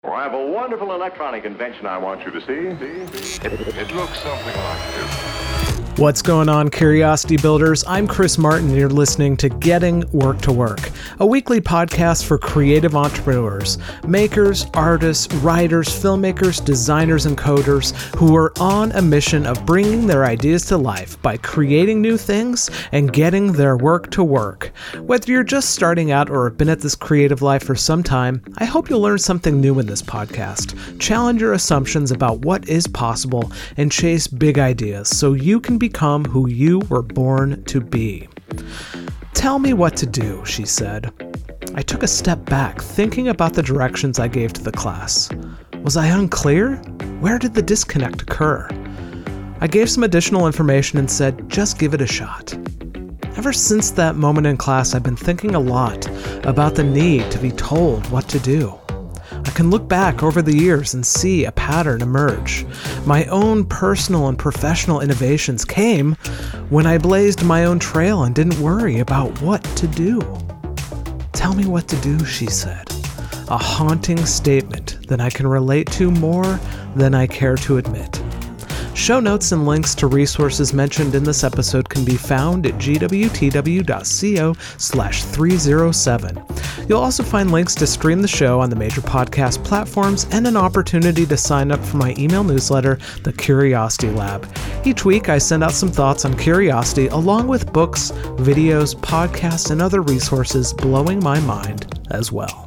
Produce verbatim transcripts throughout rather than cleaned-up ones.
Well, I have a wonderful electronic invention I want you to see. See? See? It, it looks something like this. What's going on, Curiosity Builders? I'm Chris Martin, and you're listening to Getting Work to Work, a weekly podcast for creative entrepreneurs, makers, artists, writers, filmmakers, designers, and coders who are on a mission of bringing their ideas to life by creating new things and getting their work to work. Whether you're just starting out or have been at this creative life for some time, I hope you'll learn something new in this podcast, challenge your assumptions about what is possible, and chase big ideas so you can become who you were born to be. Tell me what to do, she said. I took a step back, thinking about the directions I gave to the class. Was I unclear? Where did the disconnect occur? I gave some additional information and said, just give it a shot. Ever since that moment in class, I've been thinking a lot about the need to be told what to do. I can look back over the years and see a pattern emerge. My own personal and professional innovations came when I blazed my own trail and didn't worry about what to do. Tell me what to do, she said. A haunting statement that I can relate to more than I care to admit. Show notes and links to resources mentioned in this episode can be found at gwtw.co slash 307. You'll also find links to stream the show on the major podcast platforms and an opportunity to sign up for my email newsletter, The Curiosity Lab. Each week, I send out some thoughts on curiosity along with books, videos, podcasts, and other resources blowing my mind as well.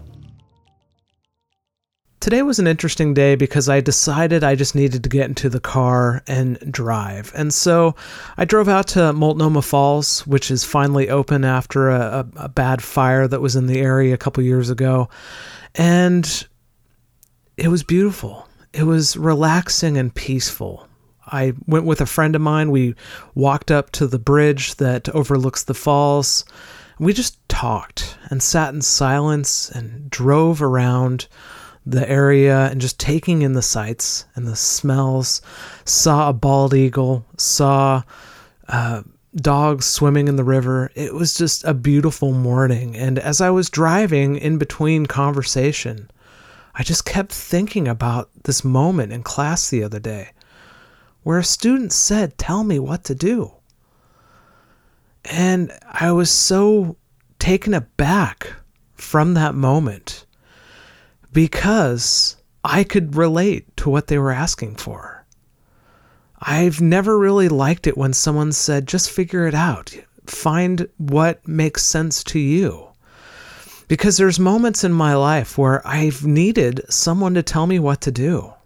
Today was an interesting day because I decided I just needed to get into the car and drive. And so I drove out to Multnomah Falls, which is finally open after a, a, a bad fire that was in the area a couple years ago. And it was beautiful. It was relaxing and peaceful. I went with a friend of mine. We walked up to the bridge that overlooks the falls. We just talked and sat in silence and drove around the area and just taking in the sights and the smells. Saw a bald eagle, saw uh, dogs swimming in the river. It was just a beautiful morning. And as I was driving in between conversation, I just kept thinking about this moment in class the other day where a student said, "Tell me what to do." And I was so taken aback from that moment, because I could relate to what they were asking for. I've never really liked it when someone said, just figure it out. Find what makes sense to you. Because there's moments in my life where I've needed someone to tell me what to do.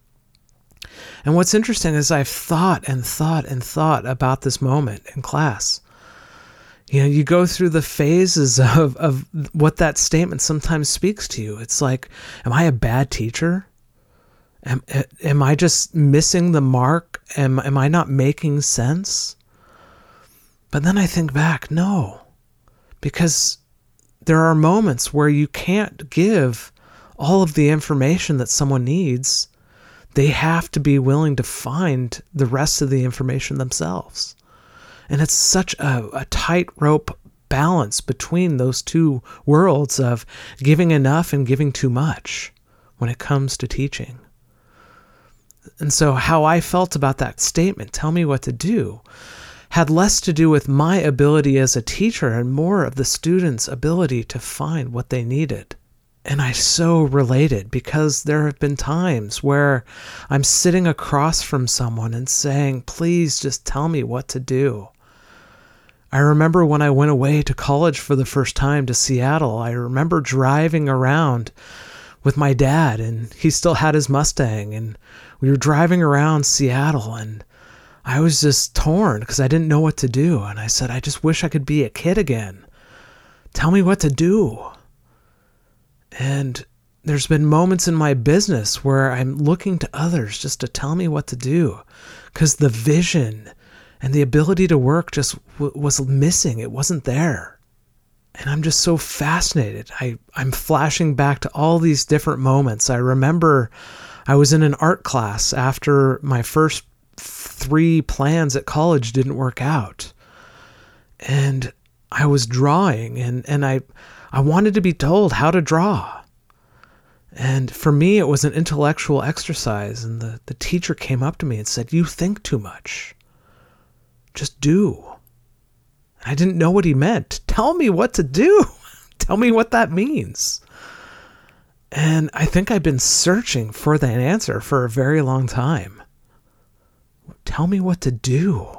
And what's interesting is I've thought and thought and thought about this moment in class. You know, you go through the phases of, of what that statement sometimes speaks to you. It's like, am I a bad teacher? Am, am I just missing the mark? Am, am I not making sense? But then I think back, no, because there are moments where you can't give all of the information that someone needs. They have to be willing to find the rest of the information themselves. And it's such a, a tightrope balance between those two worlds of giving enough and giving too much when it comes to teaching. And so how I felt about that statement, "Tell me what to do," had less to do with my ability as a teacher and more of the students' ability to find what they needed. And I so related because there have been times where I'm sitting across from someone and saying, please just tell me what to do. I remember when I went away to college for the first time to Seattle, I remember driving around with my dad, and he still had his Mustang, and we were driving around Seattle, and I was just torn because I didn't know what to do. And I said, I just wish I could be a kid again. Tell me what to do. And there's been moments in my business where I'm looking to others just to tell me what to do because the vision and the ability to work just w- was missing. It wasn't there. And I'm just so fascinated. I, I'm flashing back to all these different moments. I remember I was in an art class after my first three plans at college didn't work out. And I was drawing and, and I, I wanted to be told how to draw. And for me, it was an intellectual exercise. And the, the teacher came up to me and said, "You think too much. Just do." And I didn't know what he meant. Tell me what to do. Tell me what that means. And I think I've been searching for that answer for a very long time. Tell me what to do.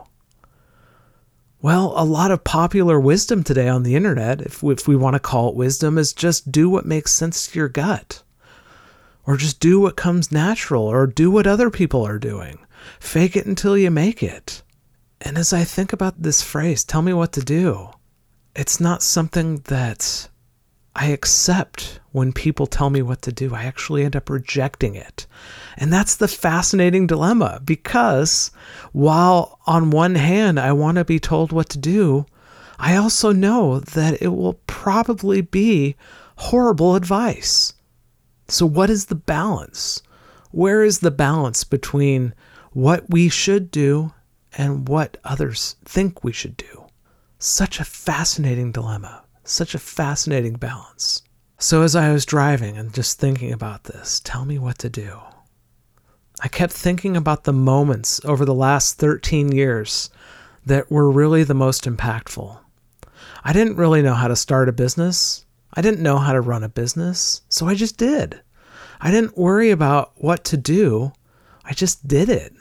Well, a lot of popular wisdom today on the internet, if we, if we want to call it wisdom, is just do what makes sense to your gut. Or just do what comes natural, or do what other people are doing. Fake it until you make it. And as I think about this phrase, tell me what to do, it's not something that I accept when people tell me what to do. I actually end up rejecting it. And that's the fascinating dilemma, because while on one hand I want to be told what to do, I also know that it will probably be horrible advice. So what is the balance? Where is the balance between what we should do and what others think we should do? Such a fascinating dilemma. Such a fascinating balance. So as I was driving and just thinking about this, tell me what to do, I kept thinking about the moments over the last thirteen years that were really the most impactful. I didn't really know how to start a business. I didn't know how to run a business, so I just did. I didn't worry about what to do. I just did it.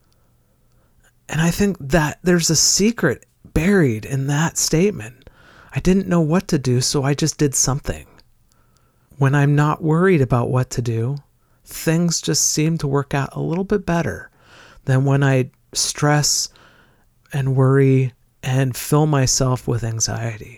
And I think that there's a secret buried in that statement. I didn't know what to do, so I just did something. When I'm not worried about what to do, things just seem to work out a little bit better than when I stress and worry and fill myself with anxiety.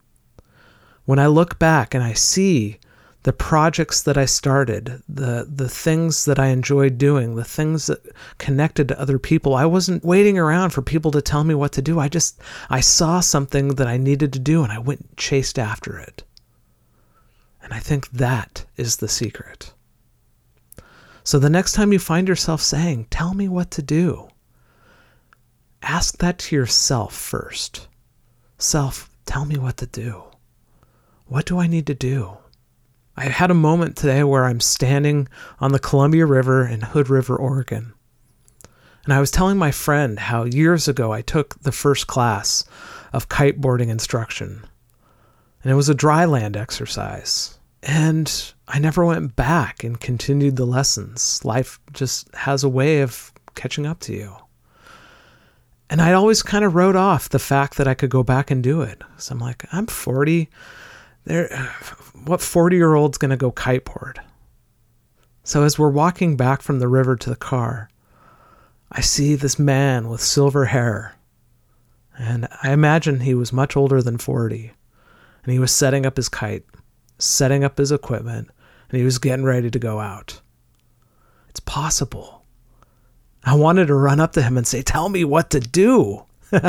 When I look back and I see the projects that I started, the the things that I enjoyed doing, the things that connected to other people, I wasn't waiting around for people to tell me what to do. I just, I saw something that I needed to do and I went and chased after it. And I think that is the secret. So the next time you find yourself saying, tell me what to do, ask that to yourself first. Self, tell me what to do. What do I need to do? I had a moment today where I'm standing on the Columbia River in Hood River, Oregon. And I was telling my friend how years ago I took the first class of kiteboarding instruction. And it was a dry land exercise. And I never went back and continued the lessons. Life just has a way of catching up to you. And I always kind of wrote off the fact that I could go back and do it. So I'm like, I'm forty. There, what forty-year-old's going to go kiteboard? So as we're walking back from the river to the car, I see this man with silver hair. And I imagine he was much older than forty. And he was setting up his kite, setting up his equipment, and he was getting ready to go out. It's possible. I wanted to run up to him and say, tell me what to do.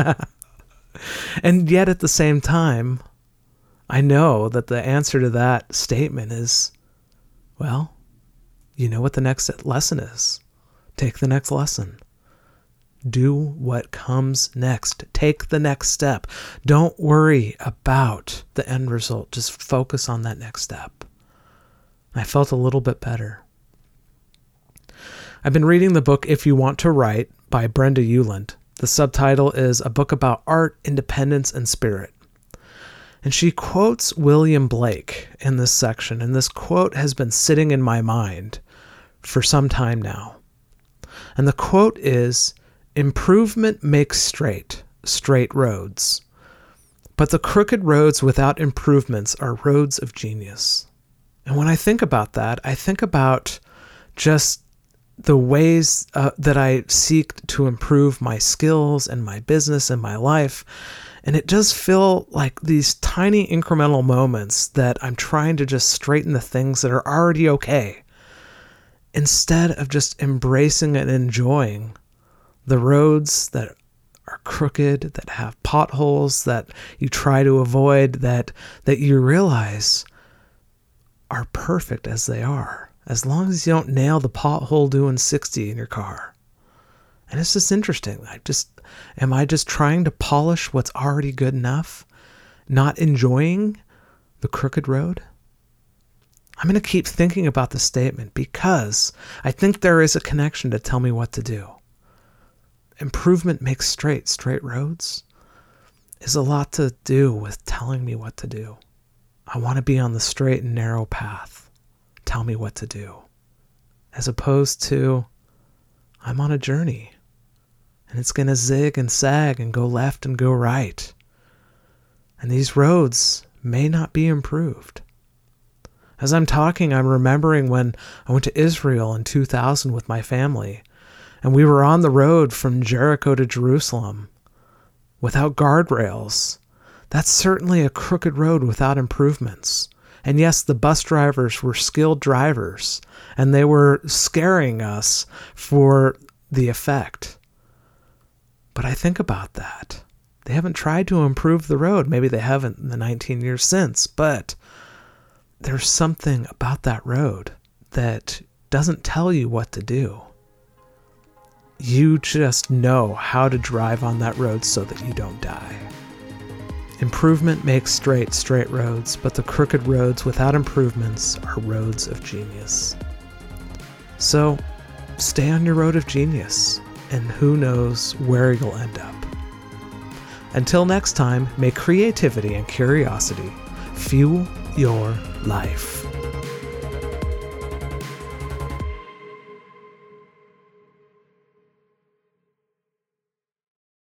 And yet at the same time, I know that the answer to that statement is, well, you know what the next lesson is. Take the next lesson. Do what comes next. Take the next step. Don't worry about the end result. Just focus on that next step. I felt a little bit better. I've been reading the book If You Want to Write by Brenda Ueland. The subtitle is A Book About Art, Independence, and Spirit. And she quotes William Blake in this section, and this quote has been sitting in my mind for some time now. And the quote is, improvement makes straight, straight roads. But the crooked roads without improvements are roads of genius. And when I think about that, I think about just the ways uh, that I seek to improve my skills and my business and my life. And it does feel like these tiny incremental moments that I'm trying to just straighten the things that are already okay, instead of just embracing and enjoying the roads that are crooked, that have potholes, that you try to avoid, that that you realize are perfect as they are, as long as you don't nail the pothole doing sixty in your car. And it's just interesting. I just, am I just trying to polish what's already good enough, not enjoying the crooked road? I'm going to keep thinking about the statement because I think there is a connection to tell me what to do. Improvement makes straight. Straight roads is a lot to do with telling me what to do. I want to be on the straight and narrow path. Tell me what to do. As opposed to, I'm on a journey. And it's going to zig and sag and go left and go right. And these roads may not be improved. As I'm talking, I'm remembering when I went to Israel in two thousand with my family, and we were on the road from Jericho to Jerusalem without guardrails. That's certainly a crooked road without improvements. And yes, the bus drivers were skilled drivers, and they were scaring us for the effect. But I think about that. They haven't tried to improve the road. Maybe they haven't in the nineteen years since, but there's something about that road that doesn't tell you what to do. You just know how to drive on that road so that you don't die. Improvement makes straight, straight roads, but the crooked roads without improvements are roads of genius. So, stay on your road of genius, and who knows where you'll end up. Until next time, may creativity and curiosity fuel your life.